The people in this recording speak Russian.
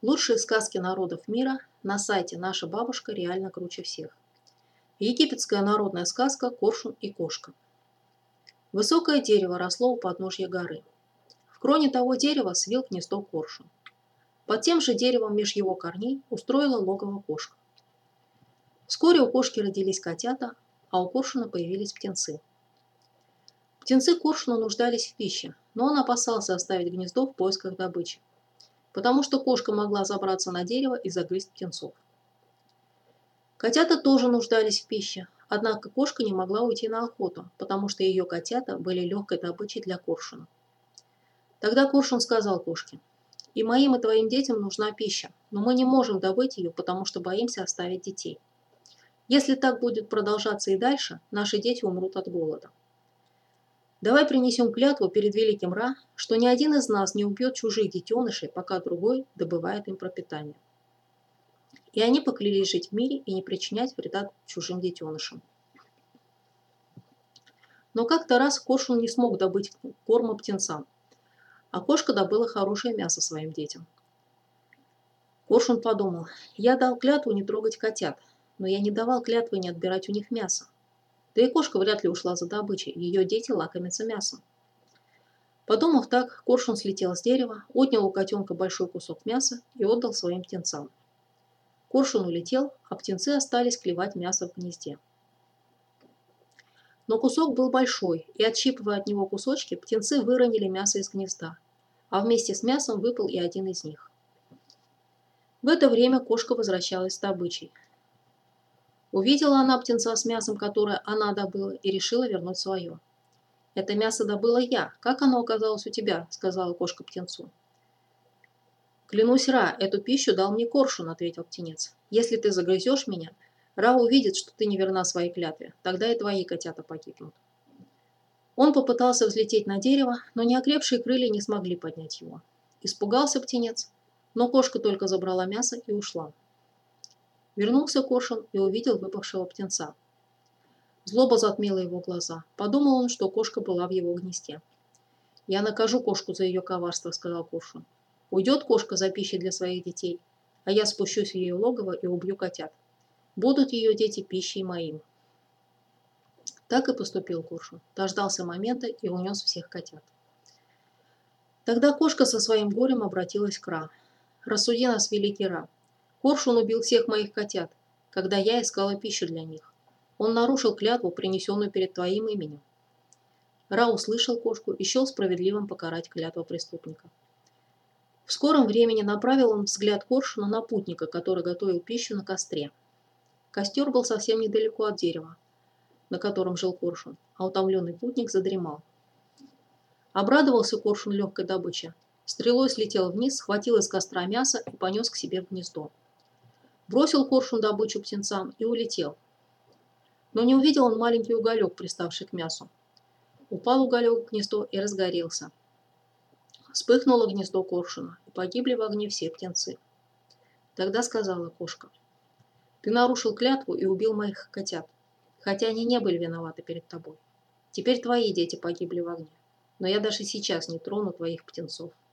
Лучшие сказки народов мира на сайте «Наша бабушка реально круче всех». Египетская народная сказка «Коршун и кошка». Высокое дерево росло у подножья горы. В кроне того дерева свил гнездо коршун. Под тем же деревом меж его корней устроила логово кошка. Вскоре у кошки родились котята, а у коршуна появились птенцы. Птенцы коршуна нуждались в пище, но он опасался оставить гнездо в поисках добычи, потому что кошка могла забраться на дерево и загрызть птенцов. Котята тоже нуждались в пище, однако кошка не могла уйти на охоту, потому что ее котята были легкой добычей для коршуна. Тогда коршун сказал кошке: «И моим, и твоим детям нужна пища, но мы не можем добыть ее, потому что боимся оставить детей. Если так будет продолжаться и дальше, наши дети умрут от голода. Давай принесем клятву перед великим Ра, что ни один из нас не убьет чужих детенышей, пока другой добывает им пропитание». И они поклялись жить в мире и не причинять вреда чужим детенышам. Но как-то раз коршун не смог добыть корма птенцам, а кошка добыла хорошее мясо своим детям. Коршун подумал: я дал клятву не трогать котят, но я не давал клятвы не отбирать у них мясо. Да и кошка вряд ли ушла за добычей, ее дети лакомятся мясом. Подумав так, коршун слетел с дерева, отнял у котенка большой кусок мяса и отдал своим птенцам. Коршун улетел, а птенцы остались клевать мясо в гнезде. Но кусок был большой, и, отщипывая от него кусочки, птенцы выронили мясо из гнезда, а вместе с мясом выпал и один из них. В это время кошка возвращалась с добычей. Увидела она птенца с мясом, которое она добыла, и решила вернуть свое. «Это мясо добыла я. Как оно оказалось у тебя?» – сказала кошка птенцу. «Клянусь Ра, эту пищу дал мне коршун», – ответил птенец. «Если ты загрызешь меня, Ра увидит, что ты не верна своей клятве. Тогда и твои котята погибнут». Он попытался взлететь на дерево, но неокрепшие крылья не смогли поднять его. Испугался птенец, но кошка только забрала мясо и ушла. Вернулся коршун и увидел выпавшего птенца. Злоба затмила его глаза. Подумал он, что кошка была в его гнезде. «Я накажу кошку за ее коварство», – сказал коршун. «Уйдет кошка за пищей для своих детей, а я спущусь в ее логово и убью котят. Будут ее дети пищей моим». Так и поступил коршун. Дождался момента и унес всех котят. Тогда кошка со своим горем обратилась к Ра. «Рассуди нас, великий Ра. Коршун убил всех моих котят, когда я искала пищу для них. Он нарушил клятву, принесенную перед твоим именем». Ра услышал кошку и счел справедливым покарать клятву преступника. В скором времени направил он взгляд коршуна на путника, который готовил пищу на костре. Костер был совсем недалеко от дерева, на котором жил коршун, а утомленный путник задремал. Обрадовался коршун легкой добыче. Стрелой слетел вниз, схватил из костра мясо и понес к себе в гнездо. Бросил коршун добычу птенцам и улетел. Но не увидел он маленький уголек, приставший к мясу. Упал уголек в гнездо и разгорелся. Вспыхнуло гнездо коршуна, и погибли в огне все птенцы. Тогда сказала кошка: «Ты нарушил клятву и убил моих котят, хотя они не были виноваты перед тобой. Теперь твои дети погибли в огне, но я даже сейчас не трону твоих птенцов».